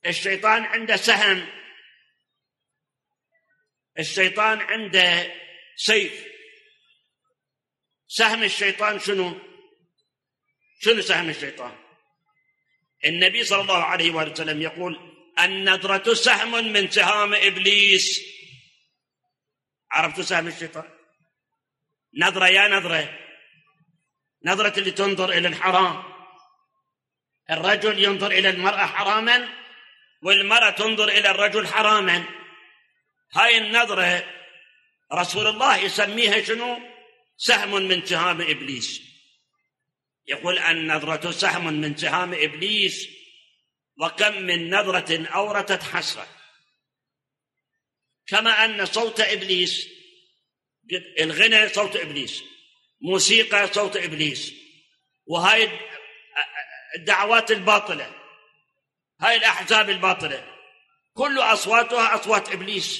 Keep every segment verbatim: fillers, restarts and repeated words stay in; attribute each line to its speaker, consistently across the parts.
Speaker 1: الشيطان عنده سهم، الشيطان عنده سيف. سهم الشيطان شنو؟ شنو سهم الشيطان؟ النبي صلى الله عليه وسلم يقول: النظرة سهم من سهام إبليس. عرفتوا سهم الشيطان؟ نظرة يا نظرة، نظرة اللي تنظر إلى الحرام. الرجل ينظر إلى المرأة حراما، والمرأة تنظر إلى الرجل حراما. هاي النظرة رسول الله يسميها شنو؟ سهم من سهام إبليس. يقول: النظرة سهم من سهام إبليس، وكم من نظرة أورثت حسرة. كما أن صوت إبليس، الغنى صوت إبليس، موسيقى صوت إبليس، وهاي الدعوات الباطلة، هاي الأحزاب الباطلة، كل أصواتها أصوات إبليس.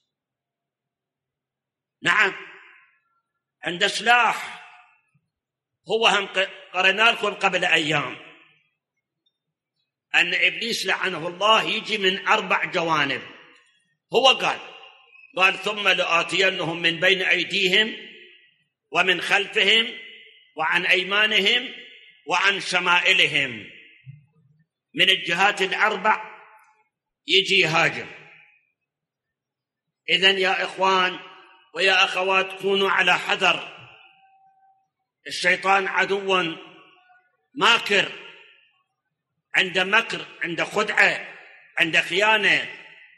Speaker 1: نعم، عند سلاح. هو هم قرنا لكم قبل أيام أن إبليس لعنه الله يجي من أربع جوانب. هو قال قال ثم لآتينهم من بين أيديهم ومن خلفهم وعن أيمانهم وعن شمائلهم. من الجهات الأربع يجي هاجم. إذن يا إخوان ويا أخوات، كونوا على حذر. الشيطان عدو ماكر، عنده مكر، عنده خدعة، عنده خيانة.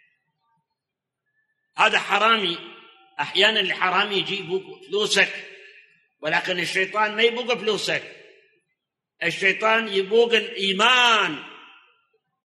Speaker 1: هذا حرامي. أحيانا الحرامي يجي يبوق فلوسك، ولكن الشيطان ما يبوق فلوسك. الشيطان يبوق الإيمان